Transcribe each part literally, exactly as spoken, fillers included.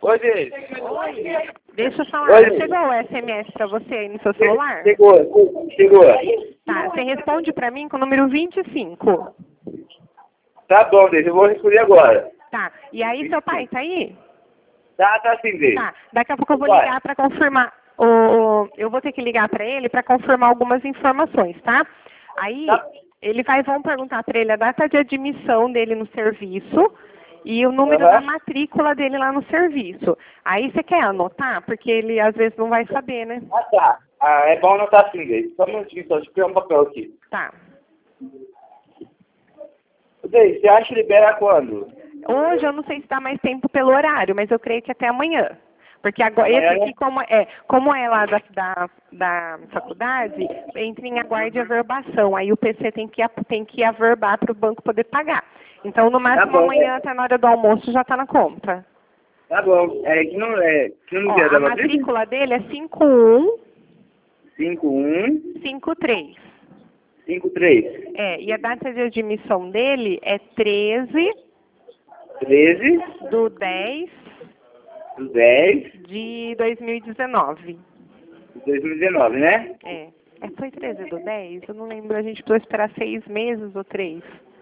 Oi, Deise. Oi. Deixa eu falar, Oi. chegou o S M S pra você aí no seu celular? Chegou, chegou. Tá, você responde pra mim com o número vinte e cinco. Tá bom, Deise, eu vou responder agora. Tá, e aí seu pai tá aí? Tá, tá sim, Deise. Tá, daqui a pouco eu vou Vai. ligar pra confirmar, o, o- eu vou ter que ligar pra ele pra confirmar algumas informações, tá? Aí, Tá. ele vai, vão perguntar pra ele a data de admissão dele no serviço e o número Aham. da matrícula dele lá no serviço. Aí você quer anotar? Porque ele às vezes não vai saber, né? Ah, tá. Ah, é bom anotar sim, Deise. Só um minutinho, só deixa eu pegar um papel aqui. Tá. Deise, você acha que libera quando? Hoje eu não sei se dá mais tempo pelo horário, mas eu creio que até amanhã. Porque agora, Amanhã, esse né? aqui, como é, como é lá da, da, da faculdade, entra em aguarde averbação. Aí o P C tem que, tem que averbar para o banco poder pagar. Então, no máximo, bom, amanhã, é. até na hora do almoço, já está na conta. Tá bom. É que não é. Que não Ó, dia da a matrícula? matrícula dele é cinco um cinco um cinco três. cinco três É, e a data de admissão dele é treze treze do dez do dez de dois mil e dezenove. de dois mil e dezenove, né? É. É, foi treze do dez? Eu não lembro, a gente precisou esperar seis meses ou três.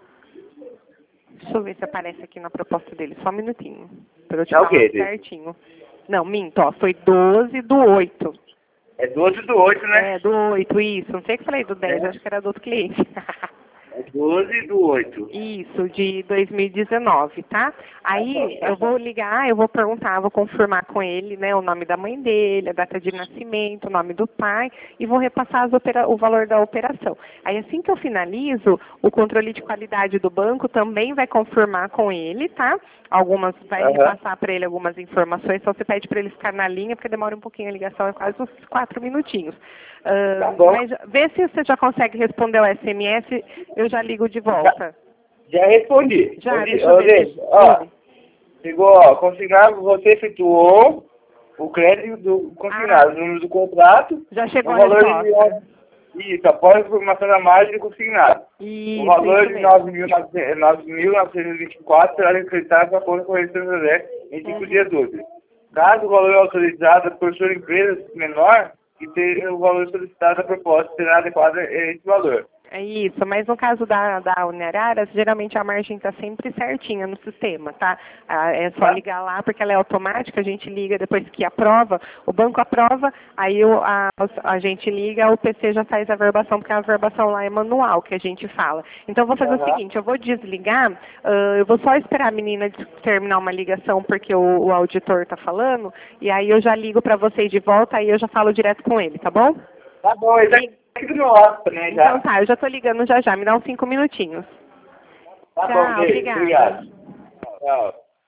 Deixa eu ver se aparece aqui na proposta dele, só um minutinho. Pra eu te Tá falar ok, Deise. certinho. Não, minto, ó, foi doze do oito. É doze do oito, né? É, do oito, isso. Não sei que falei do dez, É. acho que era do outro cliente. É doze do oito. Isso, de dois mil e dezenove, tá? Aí eu vou ligar, eu vou perguntar, vou confirmar com ele, né, o nome da mãe dele, a data de nascimento, o nome do pai e vou repassar as opera o valor da operação. Aí assim que eu finalizo, o controle de qualidade do banco também vai confirmar com ele, tá? Algumas, vai Aham. repassar para ele algumas informações, então você pede para ele ficar na linha, porque demora um pouquinho a ligação, é quase uns quatro minutinhos. Ah, Tá bom. mas vê se você já consegue responder o S M S, eu já ligo de volta. Já respondi. Já, Ô, deixa eu ô, ver. Deise, ó, chegou, ó, consignado, você efetuou o crédito do consignado, Ah. o número do contrato, Já chegou o a valor resposta. de isso, após a informação da margem do consignado. Isso, O valor isso de mesmo. nove mil novecentos e vinte e quatro será acreditado para a conta corrente São José em cinco Uhum. dias úteis. Caso o valor autorizado por sua empresa menor, que tenha o valor solicitado da proposta será adequado a esse valor. É isso, mas no caso da, da Uniararas, geralmente a margem está sempre certinha no sistema, tá? Ah, é só Tá. ligar lá, porque ela é automática, a gente liga depois que aprova, o banco aprova, aí o, a, a gente liga, o P C já faz a verbação, porque a verbação lá é manual, que a gente fala. Então eu vou fazer Aham. o seguinte, eu vou desligar, ah, eu vou só esperar a menina de- terminar uma ligação, porque o, o auditor está falando, e aí eu já ligo para vocês de volta, aí eu já falo direto com ele, tá bom? Tá bom, ele tá aqui do meu lado também já. Então tá, eu já tô ligando já já, me dá uns cinco minutinhos. Tá Tchau, bom, Deise, obrigada. obrigado. Tchau.